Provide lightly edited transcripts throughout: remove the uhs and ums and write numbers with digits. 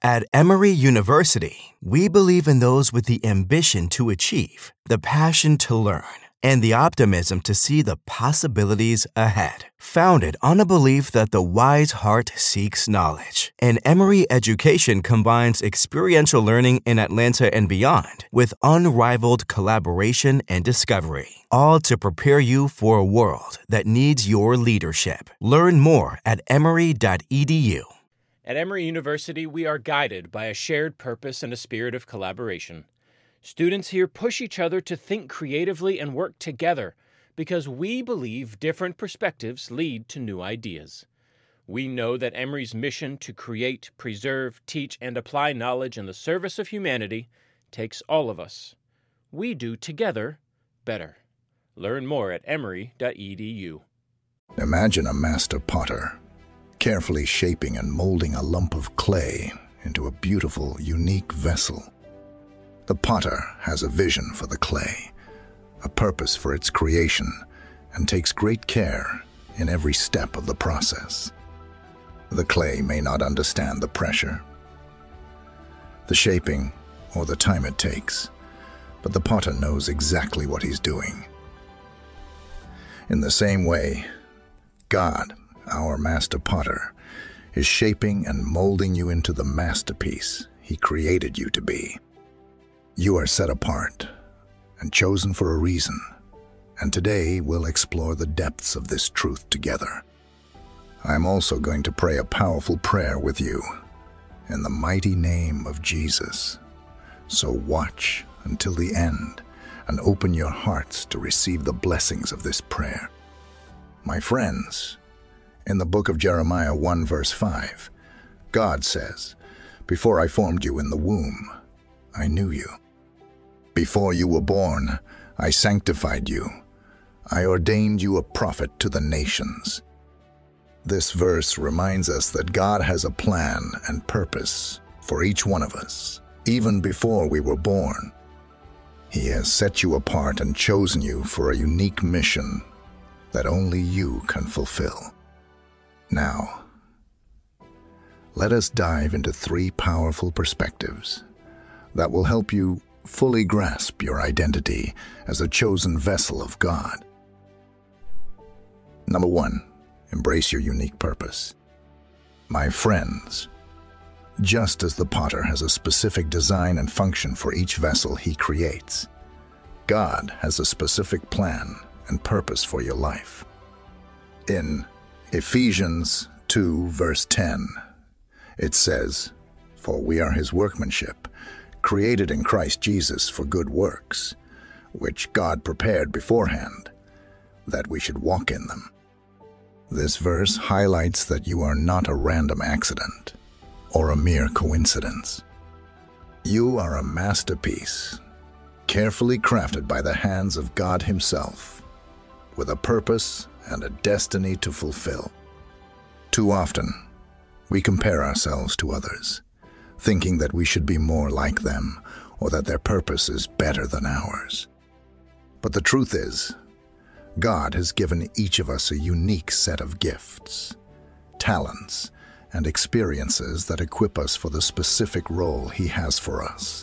At Emory University, we believe in those with the ambition to achieve, the passion to learn, and the optimism to see the possibilities ahead. Founded on a belief that the wise heart seeks knowledge, and Emory education combines experiential learning in Atlanta and beyond with unrivaled collaboration and discovery, all to prepare you for a world that needs your leadership. Learn more at emory.edu. At Emory University, we are guided by a shared purpose and a spirit of collaboration. Students here push each other to think creatively and work together because we believe different perspectives lead to new ideas. We know that Emory's mission to create, preserve, teach, and apply knowledge in the service of humanity takes all of us. We do together better. Learn more at emory.edu. Imagine a master potter carefully shaping and molding a lump of clay into a beautiful, unique vessel. The potter has a vision for the clay, a purpose for its creation, and takes great care in every step of the process. The clay may not understand the pressure, the shaping, or the time it takes, but the potter knows exactly what he's doing. In the same way, God, our master potter, is shaping and molding you into the masterpiece he created you to be. You are set apart and chosen for a reason, and today we'll explore the depths of this truth together. I'm also going to pray a powerful prayer with you in the mighty name of Jesus. So watch until the end and open your hearts to receive the blessings of this prayer. My friends, in the book of Jeremiah 1 verse 5, God says, "Before I formed you in the womb, I knew you. Before you were born, I sanctified you. I ordained you a prophet to the nations." This verse reminds us that God has a plan and purpose for each one of us, even before we were born. He has set you apart and chosen you for a unique mission that only you can fulfill. Now, let us dive into 3 powerful perspectives that will help you fully grasp your identity as a chosen vessel of God. Number 1, embrace your unique purpose. My friends, just as the potter has a specific design and function for each vessel he creates, God has a specific plan and purpose for your life. In Ephesians 2 verse 10, it says, "For we are his workmanship, created in Christ Jesus for good works, which God prepared beforehand, that we should walk in them." This verse highlights that you are not a random accident or a mere coincidence. You are a masterpiece, carefully crafted by the hands of God himself, with a purpose and a destiny to fulfill. Too often, we compare ourselves to others, thinking that we should be more like them or that their purpose is better than ours. But the truth is, God has given each of us a unique set of gifts, talents, and experiences that equip us for the specific role he has for us.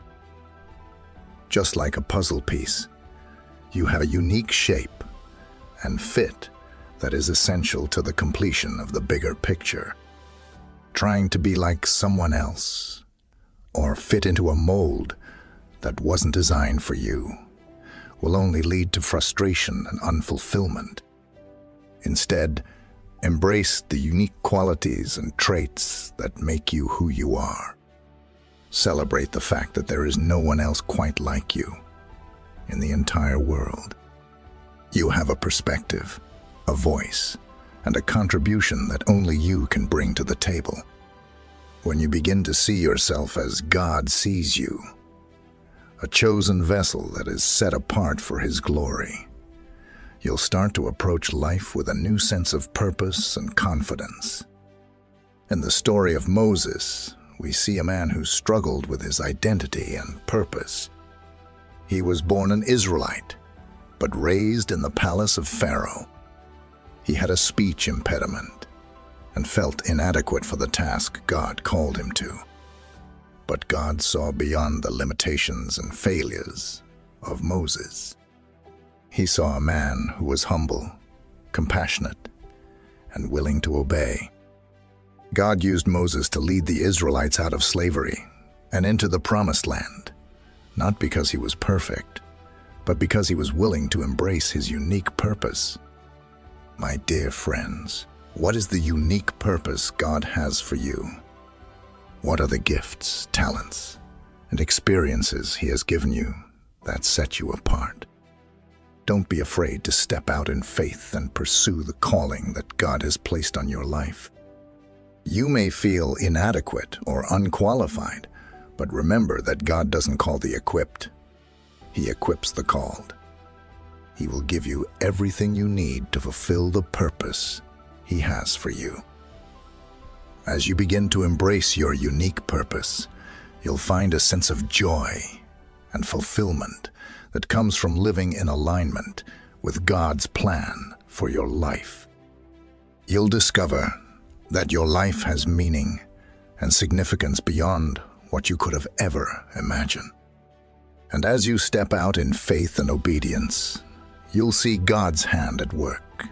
Just like a puzzle piece, you have a unique shape and fit that is essential to the completion of the bigger picture. Trying to be like someone else or fit into a mold that wasn't designed for you will only lead to frustration and unfulfillment. Instead, embrace the unique qualities and traits that make you who you are. Celebrate the fact that there is no one else quite like you in the entire world. You have a perspective, a voice, and a contribution that only you can bring to the table. When you begin to see yourself as God sees you, a chosen vessel that is set apart for his glory, you'll start to approach life with a new sense of purpose and confidence. In the story of Moses, we see a man who struggled with his identity and purpose. He was born an Israelite, but raised in the palace of Pharaoh. He had a speech impediment and felt inadequate for the task God called him to. But God saw beyond the limitations and failures of Moses. He saw a man who was humble, compassionate, and willing to obey. God used Moses to lead the Israelites out of slavery and into the Promised Land, not because he was perfect, but because he was willing to embrace his unique purpose. My dear friends, what is the unique purpose God has for you? What are the gifts, talents, and experiences he has given you that set you apart? Don't be afraid to step out in faith and pursue the calling that God has placed on your life. You may feel inadequate or unqualified, but remember that God doesn't call the equipped. He equips the called. He will give you everything you need to fulfill the purpose he has for you. As you begin to embrace your unique purpose, you'll find a sense of joy and fulfillment that comes from living in alignment with God's plan for your life. You'll discover that your life has meaning and significance beyond what you could have ever imagined. And as you step out in faith and obedience, you'll see God's hand at work,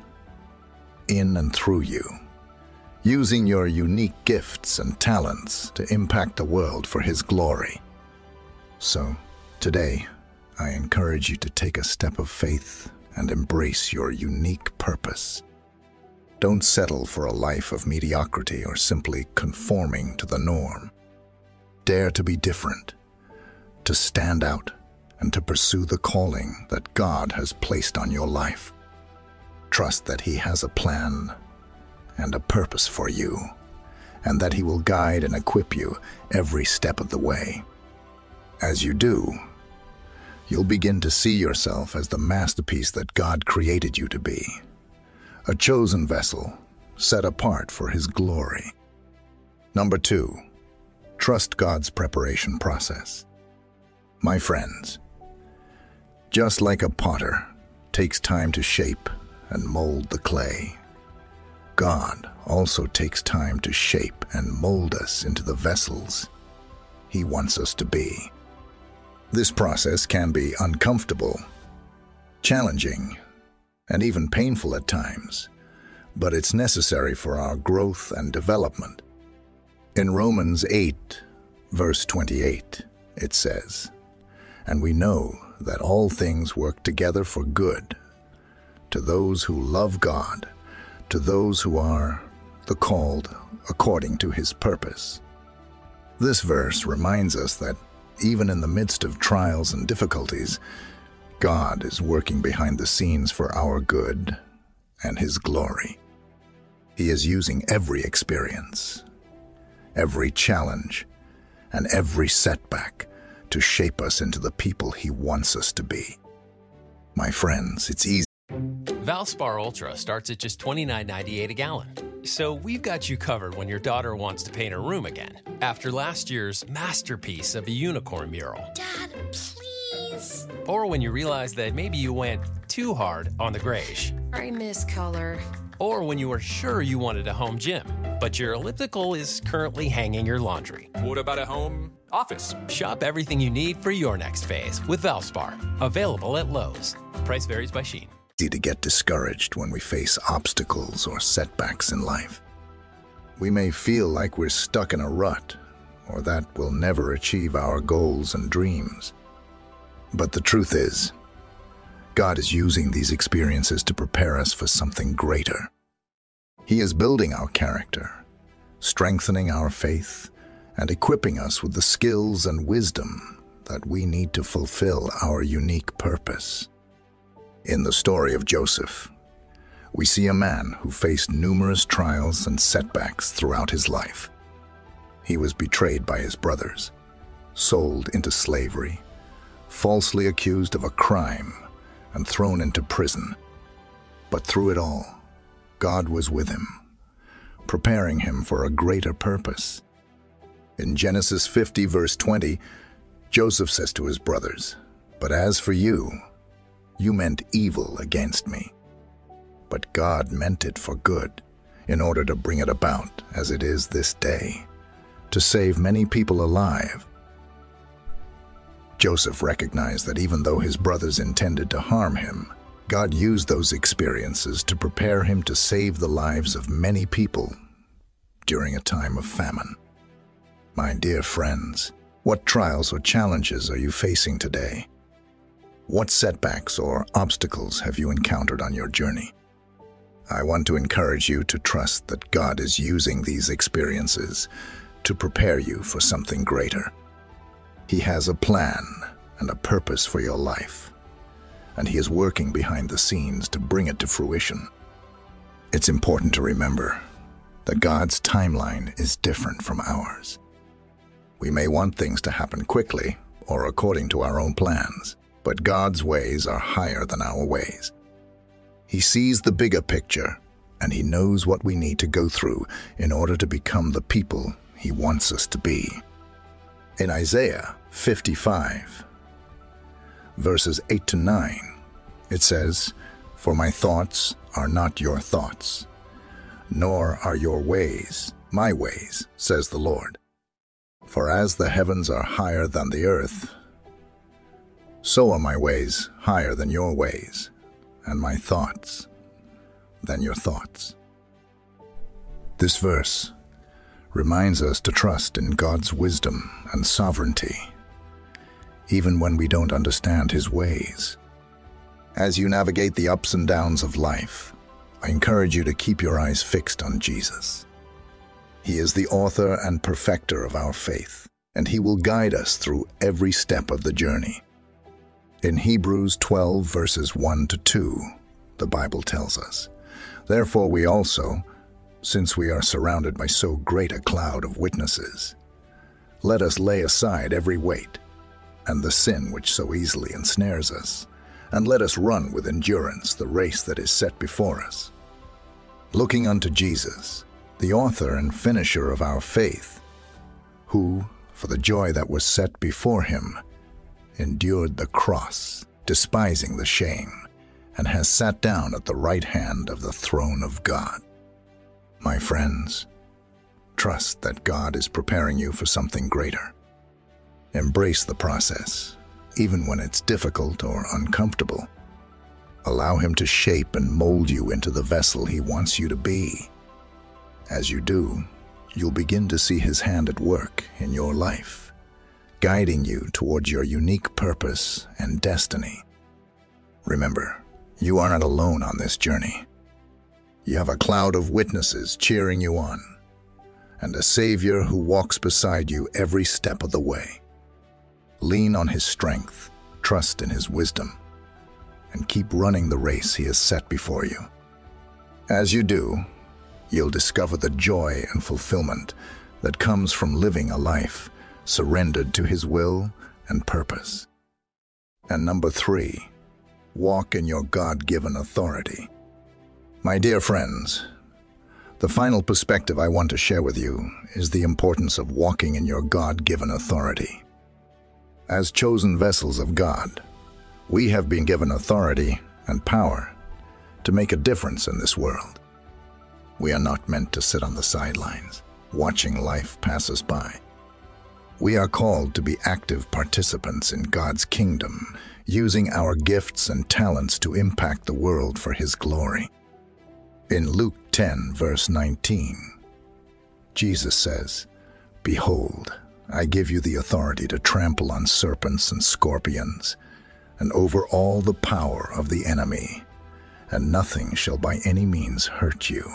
in and through you, using your unique gifts and talents to impact the world for His glory. So, today, I encourage you to take a step of faith and embrace your unique purpose. Don't settle for a life of mediocrity or simply conforming to the norm. Dare to be different, to stand out, and to pursue the calling that God has placed on your life. Trust that He has a plan and a purpose for you, and that He will guide and equip you every step of the way. As you do, you'll begin to see yourself as the masterpiece that God created you to be, a chosen vessel set apart for His glory. Number 2, trust God's preparation process. My friends, just like a potter takes time to shape and mold the clay, God also takes time to shape and mold us into the vessels He wants us to be. This process can be uncomfortable, challenging, and even painful at times, but it's necessary for our growth and development. In Romans 8, verse 28, it says, "And we know that all things work together for good, to those who love God, to those who are the called according to His purpose." This verse reminds us that even in the midst of trials and difficulties, God is working behind the scenes for our good and His glory. He is using every experience, every challenge, and every setback to shape us into the people He wants us to be. My friends, it's easy. Valspar Ultra starts at just $29.98 a gallon. So we've got you covered when your daughter wants to paint her room again, after last year's masterpiece of a unicorn mural. Dad, please. Or when you realize that maybe you went too hard on the grayish. I miss color. Or when you were sure you wanted a home gym, but your elliptical is currently hanging your laundry. What about a home office? Shop everything you need for your next phase with Valspar. Available at Lowe's. Price varies by Shein. Easy to get discouraged when we face obstacles or setbacks in life. We may feel like we're stuck in a rut, or that we'll never achieve our goals and dreams. But the truth is, God is using these experiences to prepare us for something greater. He is building our character, strengthening our faith, and equipping us with the skills and wisdom that we need to fulfill our unique purpose. In the story of Joseph, we see a man who faced numerous trials and setbacks throughout his life. He was betrayed by his brothers, sold into slavery, falsely accused of a crime, and thrown into prison. But through it all, God was with him, preparing him for a greater purpose. In Genesis 50, verse 20, Joseph says to his brothers, "But as for you, you meant evil against me, but God meant it for good, in order to bring it about as it is this day, to save many people alive. Joseph recognized that even though his brothers intended to harm him, God used those experiences to prepare him to save the lives of many people during a time of famine. My dear friends, what trials or challenges are you facing today? What setbacks or obstacles have you encountered on your journey? I want to encourage you to trust that God is using these experiences to prepare you for something greater. He has a plan and a purpose for your life, and He is working behind the scenes to bring it to fruition. It's important to remember that God's timeline is different from ours. We may want things to happen quickly or according to our own plans, but God's ways are higher than our ways. He sees the bigger picture, and He knows what we need to go through in order to become the people He wants us to be. In Isaiah 55, verses 8 to 9, it says, "For my thoughts are not your thoughts, nor are your ways my ways, says the Lord. For as the heavens are higher than the earth, so are my ways higher than your ways, and my thoughts than your thoughts." This verse reminds us to trust in God's wisdom and sovereignty, even when we don't understand His ways. As you navigate the ups and downs of life, I encourage you to keep your eyes fixed on Jesus. He is the author and perfecter of our faith, and He will guide us through every step of the journey. In Hebrews 12, verses 1 to 2, the Bible tells us, "Therefore we also, since we are surrounded by so great a cloud of witnesses, let us lay aside every weight and the sin which so easily ensnares us, and let us run with endurance the race that is set before us, looking unto Jesus, the author and finisher of our faith, who, for the joy that was set before Him, endured the cross, despising the shame, and has sat down at the right hand of the throne of God." My friends, trust that God is preparing you for something greater. Embrace the process, even when it's difficult or uncomfortable. Allow Him to shape and mold you into the vessel He wants you to be. As you do, you'll begin to see His hand at work in your life, guiding you towards your unique purpose and destiny. Remember, you are not alone on this journey. You have a cloud of witnesses cheering you on, and a Savior who walks beside you every step of the way. Lean on His strength, trust in His wisdom, and keep running the race He has set before you. As you do, you'll discover the joy and fulfillment that comes from living a life surrendered to His will and purpose. And number 3, walk in your God-given authority. My dear friends, the final perspective I want to share with you is the importance of walking in your God-given authority. As chosen vessels of God, we have been given authority and power to make a difference in this world. We are not meant to sit on the sidelines, watching life pass us by. We are called to be active participants in God's kingdom, using our gifts and talents to impact the world for His glory. In Luke 10, verse 19, Jesus says, "Behold, I give you the authority to trample on serpents and scorpions, and over all the power of the enemy, and nothing shall by any means hurt you."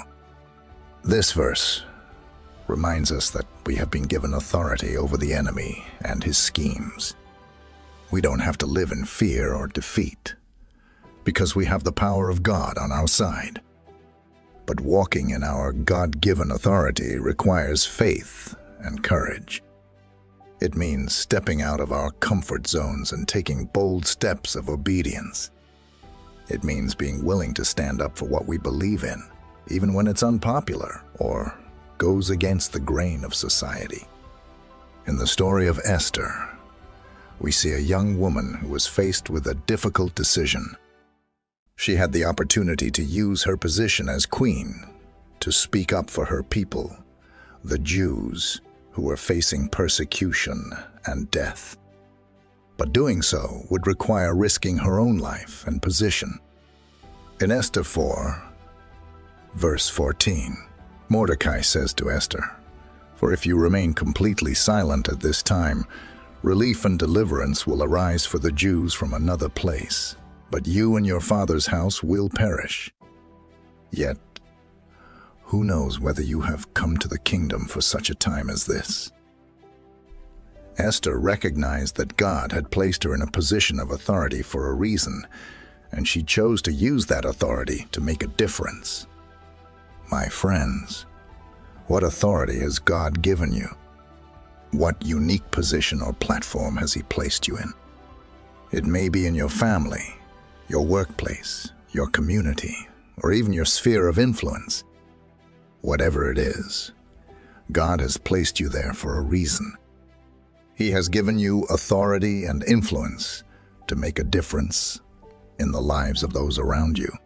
This verse reminds us that we have been given authority over the enemy and his schemes. We don't have to live in fear or defeat, because we have the power of God on our side. But walking in our God-given authority requires faith and courage. It means stepping out of our comfort zones and taking bold steps of obedience. It means being willing to stand up for what we believe in, even when it's unpopular or goes against the grain of society. In the story of Esther, we see a young woman who was faced with a difficult decision. She had the opportunity to use her position as queen to speak up for her people, the Jews, who were facing persecution and death. But doing so would require risking her own life and position. In Esther 4, verse 14, Mordecai says to Esther, "For if you remain completely silent at this time, relief and deliverance will arise for the Jews from another place, but you and your father's house will perish. Yet, who knows whether you have come to the kingdom for such a time as this?" Esther recognized that God had placed her in a position of authority for a reason, and she chose to use that authority to make a difference. My friends, what authority has God given you? What unique position or platform has He placed you in? It may be in your family, your workplace, your community, or even your sphere of influence. Whatever it is, God has placed you there for a reason. He has given you authority and influence to make a difference in the lives of those around you.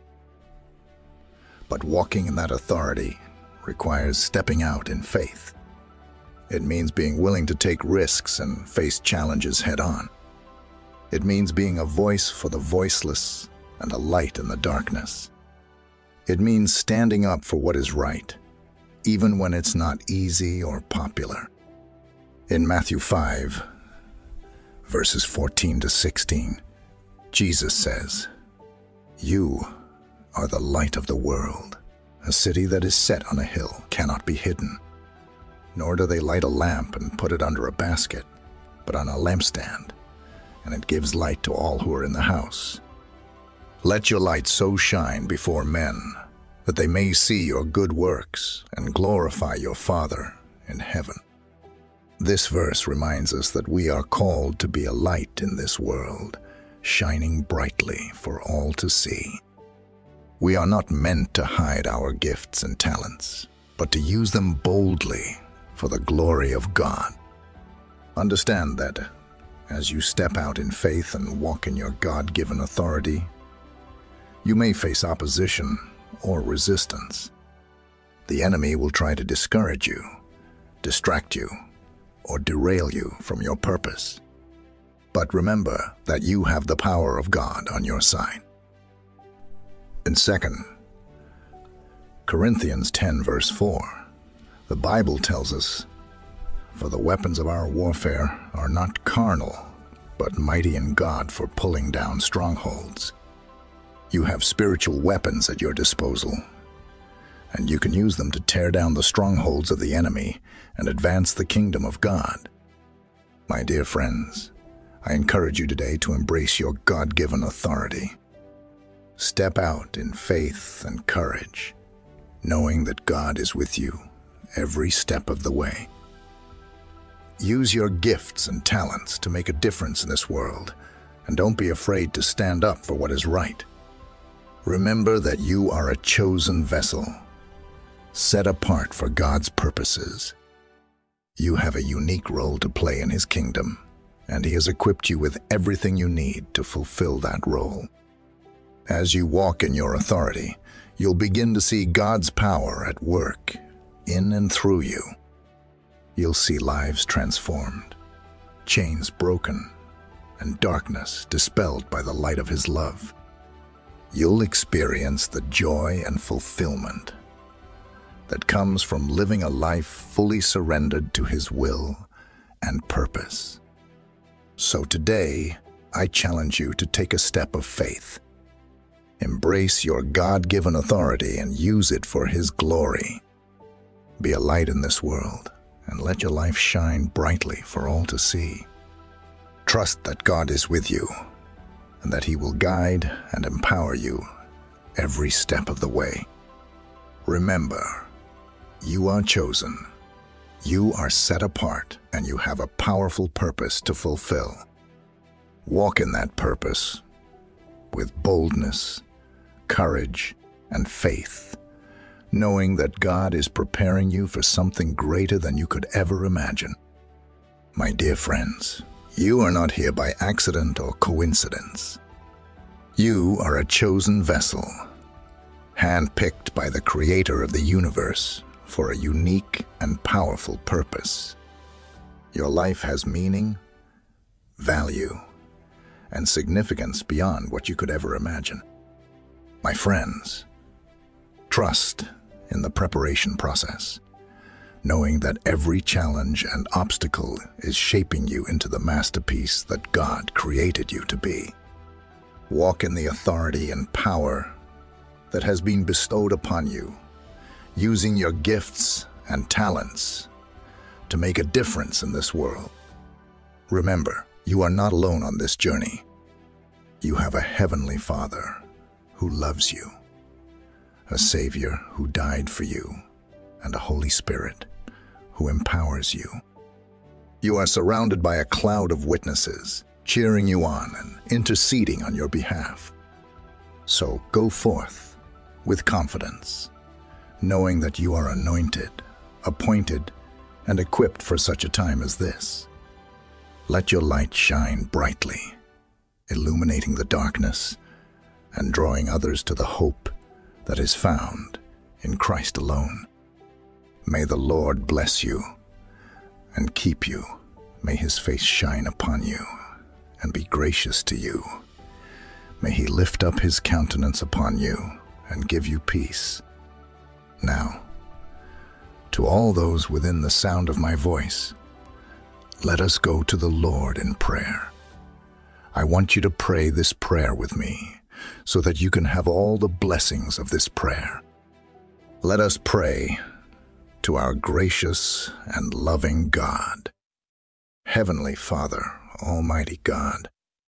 But walking in that authority requires stepping out in faith. It means being willing to take risks and face challenges head-on. It means being a voice for the voiceless and a light in the darkness. It means standing up for what is right, even when it's not easy or popular. In Matthew 5, verses 14 to 16, Jesus says, "You are the light of the world. A city that is set on a hill cannot be hidden. Nor do they light a lamp and put it under a basket, but on a lampstand, and it gives light to all who are in the house. Let your light so shine before men that they may see your good works and glorify your Father in heaven." This verse reminds us that we are called to be a light in this world, shining brightly for all to see. We are not meant to hide our gifts and talents, but to use them boldly for the glory of God. Understand that as you step out in faith and walk in your God-given authority, you may face opposition or resistance. The enemy will try to discourage you, distract you, or derail you from your purpose. But remember that you have the power of God on your side. In 2 Corinthians 10, verse 4, the Bible tells us, "For the weapons of our warfare are not carnal, but mighty in God for pulling down strongholds." You have spiritual weapons at your disposal, and you can use them to tear down the strongholds of the enemy and advance the kingdom of God. My dear friends, I encourage you today to embrace your God-given authority. Step out in faith and courage, knowing that God is with you every step of the way. Use your gifts and talents to make a difference in this world, and don't be afraid to stand up for what is right. Remember that you are a chosen vessel, set apart for God's purposes. You have a unique role to play in His kingdom, and He has equipped you with everything you need to fulfill that role. As you walk in your authority, you'll begin to see God's power at work in and through you. You'll see lives transformed, chains broken, and darkness dispelled by the light of His love. You'll experience the joy and fulfillment that comes from living a life fully surrendered to His will and purpose. So today, I challenge you to take a step of faith. Embrace your God-given authority and use it for His glory. Be a light in this world and let your life shine brightly for all to see. Trust that God is with you and that He will guide and empower you every step of the way. Remember, you are chosen, you are set apart, and you have a powerful purpose to fulfill. Walk in that purpose with boldness, courage, and faith, knowing that God is preparing you for something greater than you could ever imagine. My dear friends, you are not here by accident or coincidence. You are a chosen vessel, handpicked by the Creator of the universe for a unique and powerful purpose. Your life has meaning, value, and significance beyond what you could ever imagine. My friends, trust in the preparation process, knowing that every challenge and obstacle is shaping you into the masterpiece that God created you to be. Walk in the authority and power that has been bestowed upon you, using your gifts and talents to make a difference in this world. Remember, you are not alone on this journey. You have a heavenly Father who loves you, a Savior who died for you, and a Holy Spirit who empowers you. You are surrounded by a cloud of witnesses, cheering you on and interceding on your behalf. So go forth with confidence, knowing that you are anointed, appointed, and equipped for such a time as this. Let your light shine brightly, illuminating the darkness and drawing others to the hope that is found in Christ alone. May the Lord bless you and keep you. May his face shine upon you and be gracious to you. May he lift up his countenance upon you and give you peace. Now, to all those within the sound of my voice, let us go to the Lord in prayer. I want you to pray this prayer with me so that you can have all the blessings of this prayer. Let us pray to our gracious and loving God. Heavenly Father, Almighty God,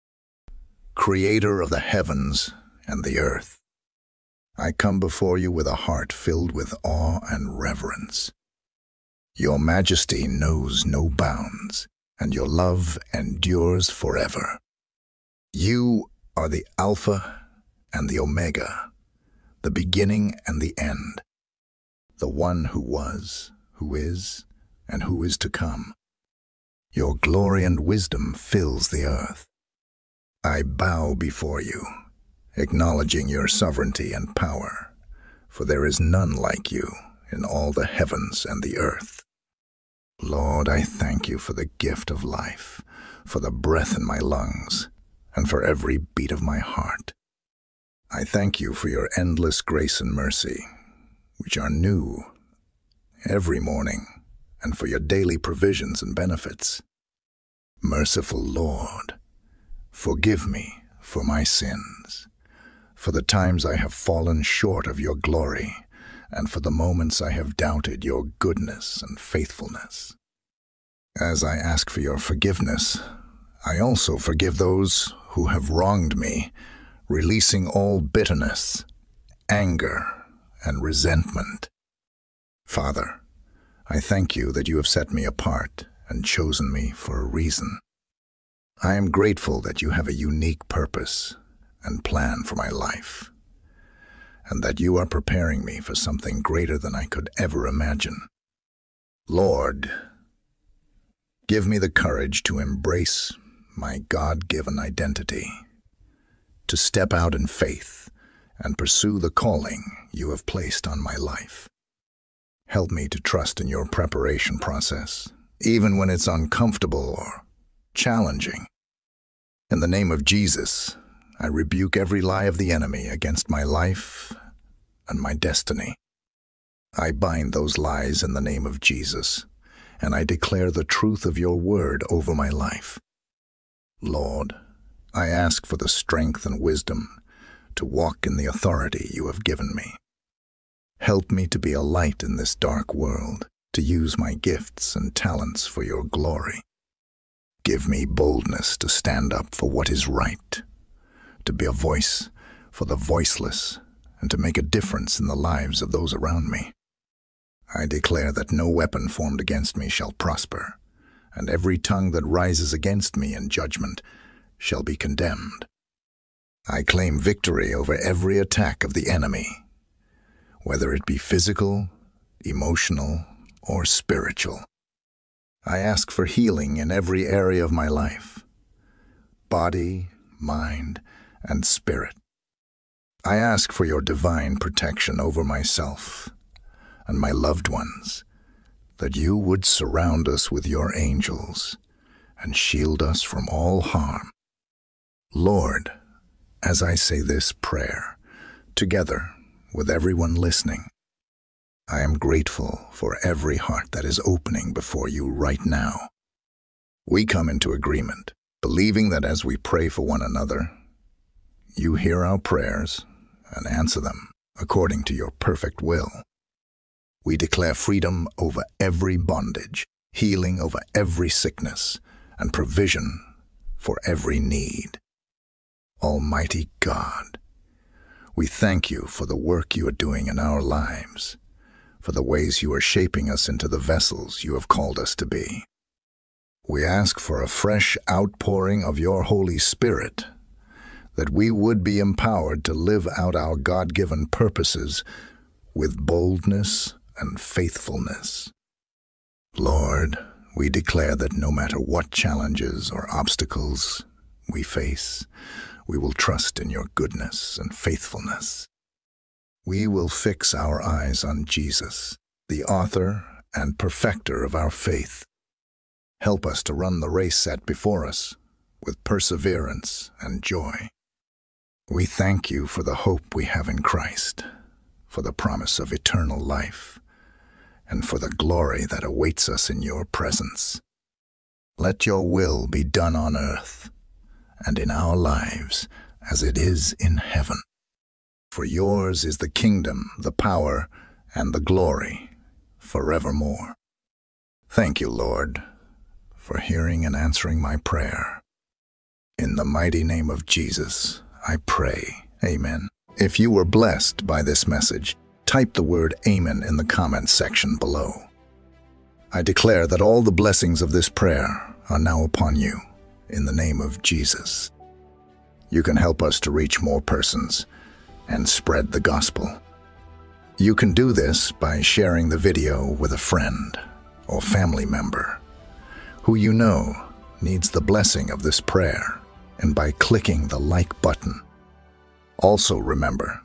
Creator of the heavens and the earth, I come before you with a heart filled with awe and reverence. Your majesty knows no bounds, and your love endures forever. You are the Alpha and the Omega, the beginning and the end, the one who was, who is, and who is to come. Your glory and wisdom fills the earth. I bow before you, acknowledging your sovereignty and power, for there is none like you in all the heavens and the earth. Lord, I thank you for the gift of life, for the breath in my lungs, and for every beat of my heart. I thank you for your endless grace and mercy, which are new every morning, and for your daily provisions and benefits. Merciful Lord, forgive me for my sins, for the times I have fallen short of your glory, and for the moments I have doubted your goodness and faithfulness. As I ask for your forgiveness, I also forgive those who have wronged me, releasing all bitterness, anger, and resentment. Father, I thank you that you have set me apart and chosen me for a reason. I am grateful that you have a unique purpose and plan for my life, and that you are preparing me for something greater than I could ever imagine. Lord, give me the courage to embrace my God-given identity, to step out in faith and pursue the calling you have placed on my life. Help me to trust in your preparation process, even when it's uncomfortable or challenging. In the name of Jesus, I rebuke every lie of the enemy against my life and my destiny. I bind those lies in the name of Jesus, and I declare the truth of your word over my life. Lord, I ask for the strength and wisdom to walk in the authority you have given me. Help me to be a light in this dark world, to use my gifts and talents for your glory. Give me boldness to stand up for what is right, to be a voice for the voiceless, and to make a difference in the lives of those around me. I declare that no weapon formed against me shall prosper, and every tongue that rises against me in judgment shall be condemned. I claim victory over every attack of the enemy, whether it be physical, emotional, or spiritual. I ask for healing in every area of my life, body, mind, and spirit. I ask for your divine protection over myself and my loved ones, that you would surround us with your angels and shield us from all harm. Lord, as I say this prayer, together with everyone listening, I am grateful for every heart that is opening before you right now. We come into agreement, believing that as we pray for one another, you hear our prayers and answer them according to your perfect will. We declare freedom over every bondage, healing over every sickness, and provision for every need. Almighty God, we thank you for the work you are doing in our lives, for the ways you are shaping us into the vessels you have called us to be. We ask for a fresh outpouring of your Holy Spirit, that we would be empowered to live out our God-given purposes with boldness and faithfulness. Lord, we declare that no matter what challenges or obstacles we face, we will trust in your goodness and faithfulness. We will fix our eyes on Jesus, the author and perfecter of our faith. Help us to run the race set before us with perseverance and joy. We thank you for the hope we have in Christ, for the promise of eternal life, and for the glory that awaits us in your presence. Let your will be done on earth and in our lives as it is in heaven. For yours is the kingdom, the power, and the glory forevermore. Thank you, Lord, for hearing and answering my prayer. In the mighty name of Jesus, I pray. Amen. If you were blessed by this message, type the word Amen in the comments section below. I declare that all the blessings of this prayer are now upon you, in the name of Jesus. You can help us to reach more persons and spread the gospel. You can do this by sharing the video with a friend or family member who you know needs the blessing of this prayer, and by clicking the like button. Also remember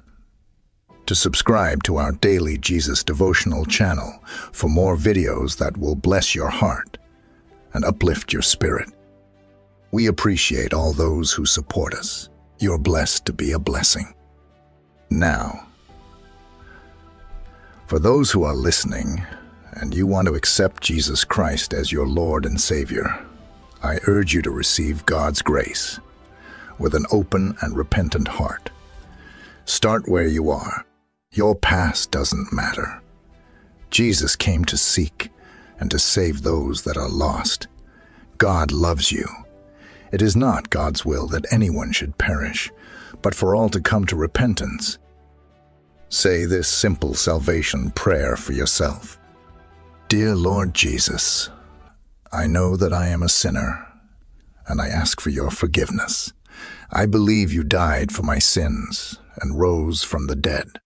to subscribe to our daily Jesus devotional channel for more videos that will bless your heart and uplift your spirit. We appreciate all those who support us. You're blessed to be a blessing. Now, for those who are listening and you want to accept Jesus Christ as your Lord and Savior, I urge you to receive God's grace with an open and repentant heart. Start where you are. Your past doesn't matter. Jesus came to seek and to save those that are lost. God loves you. It is not God's will that anyone should perish, but for all to come to repentance. Say this simple salvation prayer for yourself. Dear Lord Jesus, I know that I am a sinner, and I ask for your forgiveness. I believe you died for my sins and rose from the dead.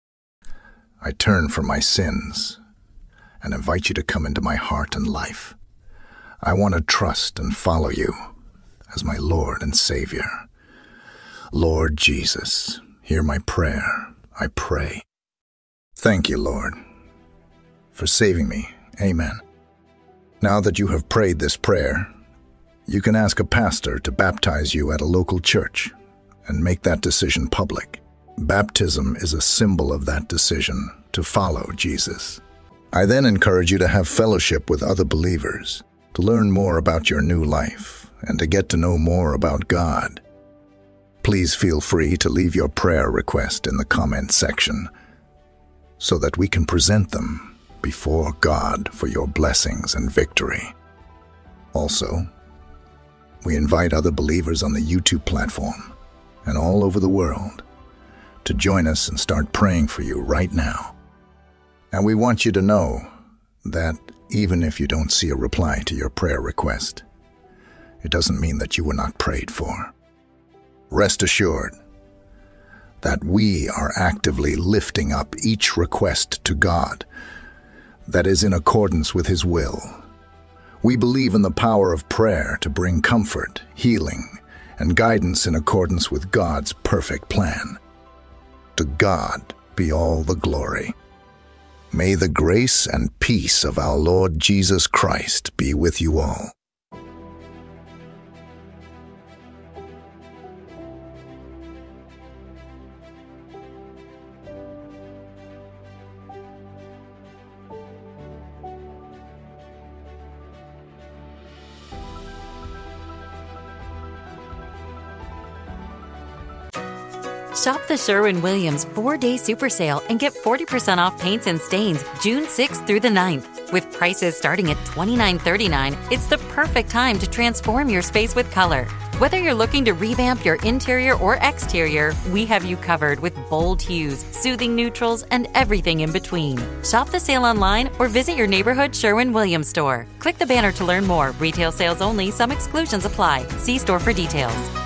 I turn from my sins and invite you to come into my heart and life. I want to trust and follow you as my Lord and Savior. Lord Jesus, hear my prayer, I pray. Thank you, Lord, for saving me. Amen. Now that you have prayed this prayer, you can ask a pastor to baptize you at a local church and make that decision public. Baptism is a symbol of that decision to follow Jesus. I then encourage you to have fellowship with other believers, to learn more about your new life, and to get to know more about God. Please feel free to leave your prayer request in the comment section so that we can present them before God for your blessings and victory. Also, we invite other believers on the YouTube platform and all over the world to join us and start praying for you right now. And we want you to know that even if you don't see a reply to your prayer request, it doesn't mean that you were not prayed for. Rest assured that we are actively lifting up each request to God that is in accordance with His will. We believe in the power of prayer to bring comfort, healing, and guidance in accordance with God's perfect plan. To God be all the glory. May the grace and peace of our Lord Jesus Christ be with you all. Shop the Sherwin-Williams 4-Day Super Sale and get 40% off paints and stains June 6th through the 9th. With prices starting at $29.39, it's the perfect time to transform your space with color. Whether you're looking to revamp your interior or exterior, we have you covered with bold hues, soothing neutrals, and everything in between. Shop the sale online or visit your neighborhood Sherwin-Williams store. Click the banner to learn more. Retail sales only. Some exclusions apply. See store for details.